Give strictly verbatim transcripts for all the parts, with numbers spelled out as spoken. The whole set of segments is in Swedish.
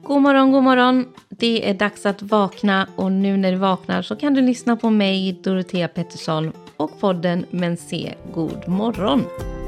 God morgon, god morgon. Det är dags att vakna och nu när du vaknar så kan du lyssna på mig, Dorotea Pettersson och podden Men se god morgon.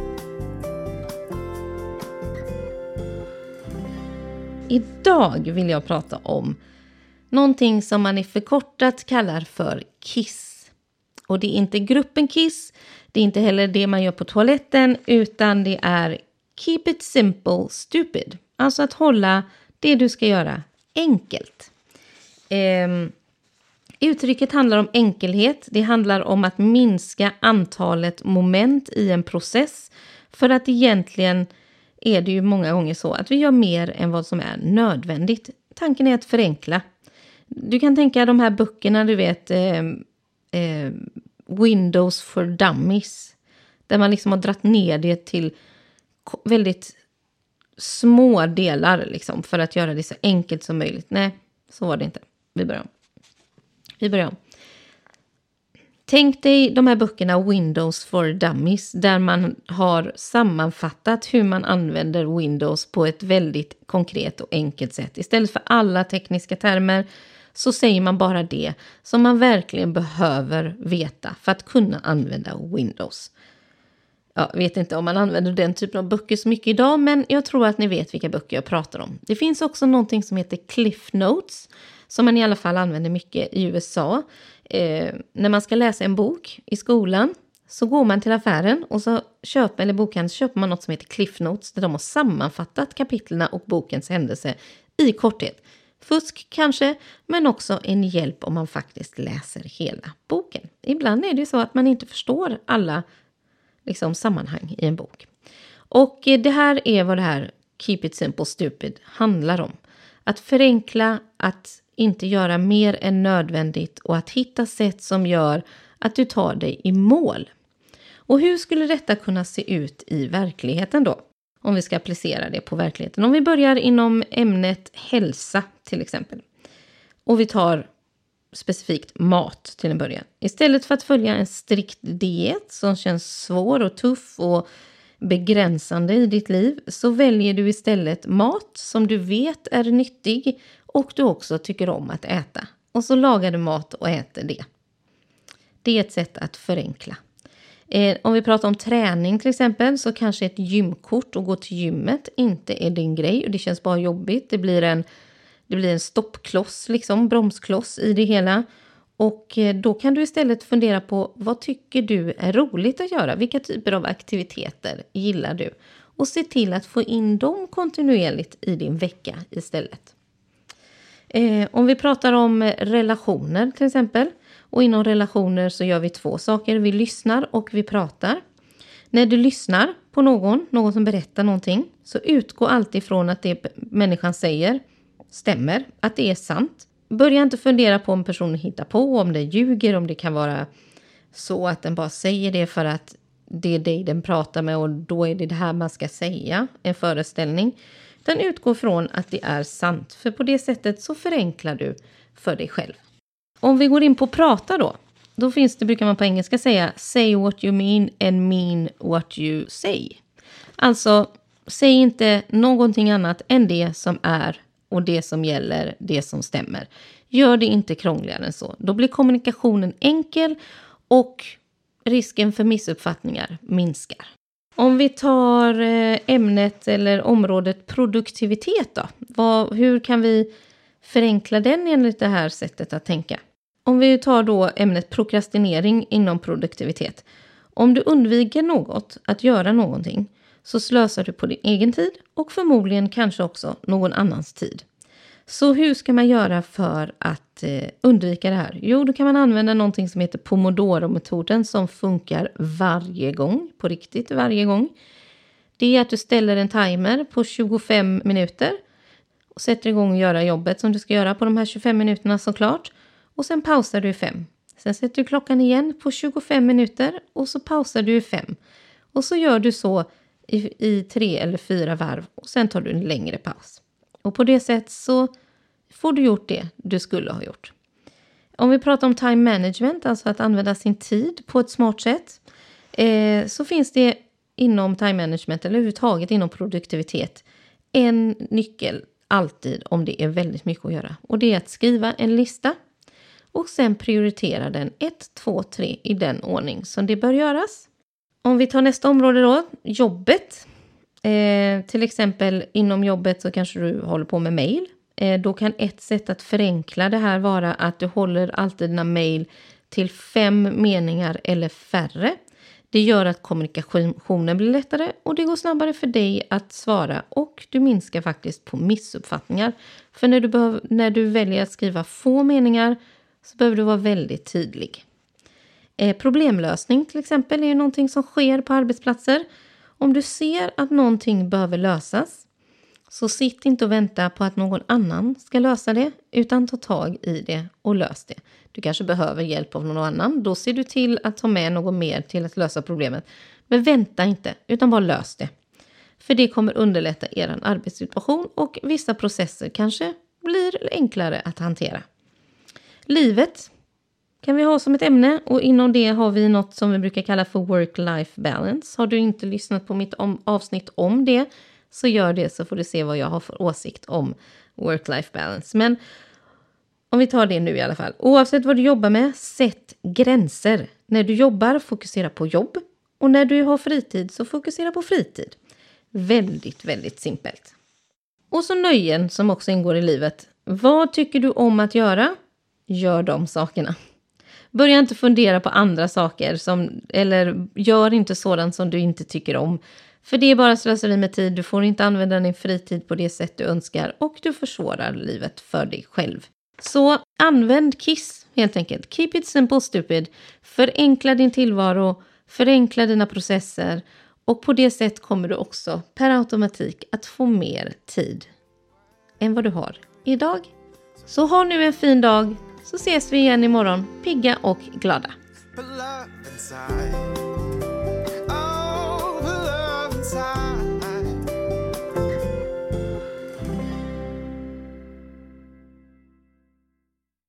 Idag vill jag prata om någonting som man i förkortat kallar för KISS. Och det är inte gruppen KISS, det är inte heller det man gör på toaletten, utan det är Keep it simple, stupid. Alltså att hålla det du ska göra enkelt. Eh, uttrycket handlar om enkelhet. Det handlar om att minska antalet moment i en process. För att egentligen är det ju många gånger så att vi gör mer än vad som är nödvändigt. Tanken är att förenkla. Du kan tänka de här böckerna, du vet, eh, eh, Windows for Dummies. Där man liksom har dratt ner det till väldigt små delar liksom, för att göra det så enkelt som möjligt. Nej, så var det inte. Vi börjar om. Vi börjar om. Tänk dig de här böckerna Windows for Dummies där man har sammanfattat hur man använder Windows på ett väldigt konkret och enkelt sätt. Istället för alla tekniska termer så säger man bara det som man verkligen behöver veta för att kunna använda Windows. Jag vet inte om man använder den typen av böcker så mycket idag, men jag tror att ni vet vilka böcker jag pratar om. Det finns också någonting som heter Cliff Notes som man i alla fall använder mycket i U S A. Eh, när man ska läsa en bok i skolan så går man till affären och så köper, eller bokhandeln, köper man något som heter Cliff Notes där de har sammanfattat kapitlerna och bokens händelse i korthet. Fusk kanske, men också en hjälp om man faktiskt läser hela boken. Ibland är det ju så att man inte förstår alla liksom sammanhang i en bok. Och det här är vad det här Keep it simple stupid handlar om. Att förenkla, att inte göra mer än nödvändigt och att hitta sätt som gör att du tar dig i mål. Och hur skulle detta kunna se ut i verkligheten då? Om vi ska applicera det på verkligheten. Om vi börjar inom ämnet hälsa till exempel. Och vi tar specifikt mat till en början. Istället för att följa en strikt diet som känns svår och tuff och begränsande i ditt liv så väljer du istället mat som du vet är nyttig och du också tycker om att äta. Och så lagar du mat och äter det. Det är ett sätt att förenkla. Eh, om vi pratar om träning till exempel så kanske ett gymkort och gå till gymmet inte är din grej och det känns bara jobbigt. Det blir en Det blir en stoppkloss, liksom bromskloss i det hela. Och då kan du istället fundera på vad tycker du är roligt att göra? Vilka typer av aktiviteter gillar du? Och se till att få in dem kontinuerligt i din vecka istället. Eh, om vi pratar om relationer till exempel. Och inom relationer så gör vi två saker. Vi lyssnar och vi pratar. När du lyssnar på någon, någon som berättar någonting, så utgå alltid från att det människan säger stämmer, att det är sant. Börja inte fundera på om personen hittar på, om det ljuger, om det kan vara så att den bara säger det för att det är dig den pratar med och då är det det här man ska säga, en föreställning. Den utgår från att det är sant, för på det sättet så förenklar du för dig själv. Om vi går in på prata då, då finns det, brukar man på engelska säga, say what you mean and mean what you say. Alltså, säg inte någonting annat än det som är och det som gäller, det som stämmer. Gör det inte krångligare än så. Då blir kommunikationen enkel och risken för missuppfattningar minskar. Om vi tar ämnet eller området produktivitet då. Vad, hur kan vi förenkla den enligt det här sättet att tänka? Om vi tar då ämnet prokrastinering inom produktivitet. Om du undviker något, att göra någonting, så slösar du på din egen tid och förmodligen kanske också någon annans tid. Så hur ska man göra för att eh, undvika det här? Jo, då kan man använda någonting som heter Pomodoro-metoden som funkar varje gång, på riktigt varje gång. Det är att du ställer en timer på tjugofem minuter och sätter igång och göra jobbet som du ska göra på de här tjugofem minuterna såklart. Och sen pausar du i fem. Sen sätter du klockan igen på tjugofem minuter och så pausar du i fem. Och så gör du så i, i tre eller fyra varv och sen tar du en längre paus. Och på det sättet så får du gjort det du skulle ha gjort. Om vi pratar om time management, alltså att använda sin tid på ett smart sätt, eh, så finns det inom time management eller överhuvudtaget inom produktivitet en nyckel alltid om det är väldigt mycket att göra. Och det är att skriva en lista och sen prioritera den ett, två, tre i den ordning som det bör göras. Om vi tar nästa område då, jobbet. Eh, till exempel inom jobbet så kanske du håller på med mejl. Eh, då kan ett sätt att förenkla det här vara att du håller alltid dina mejl till fem meningar eller färre. Det gör att kommunikationen blir lättare och det går snabbare för dig att svara och du minskar faktiskt på missuppfattningar. För när du, behöver, när du väljer att skriva få meningar så behöver du vara väldigt tydlig. Eh, problemlösning till exempel är någonting som sker på arbetsplatser. Om du ser att någonting behöver lösas så sitt inte och vänta på att någon annan ska lösa det utan ta tag i det och lös det. Du kanske behöver hjälp av någon annan. Då ser du till att ta med någon mer till att lösa problemet. Men vänta inte utan bara lös det. För det kommer underlätta er arbetssituation och vissa processer kanske blir enklare att hantera. Livet kan vi ha som ett ämne och inom det har vi något som vi brukar kalla för work-life balance. Har du inte lyssnat på mitt om, avsnitt om det så gör det så får du se vad jag har för åsikt om work-life balance. Men om vi tar det nu i alla fall. Oavsett vad du jobbar med, sätt gränser. När du jobbar, fokusera på jobb. Och när du har fritid så fokusera på fritid. Väldigt, väldigt simpelt. Och så nöjen som också ingår i livet. Vad tycker du om att göra? Gör de sakerna. Börja inte fundera på andra saker. Som, eller gör inte sådant som du inte tycker om. För det är bara slöseri med tid. Du får inte använda din fritid på det sätt du önskar. Och du försvårar livet för dig själv. Så använd KISS helt enkelt. Keep it simple stupid. Förenkla din tillvaro. Förenkla dina processer. Och på det sätt kommer du också per automatik att få mer tid än vad du har idag. Så ha nu en fin dag. Så ses vi igen imorgon. Pigga och glada.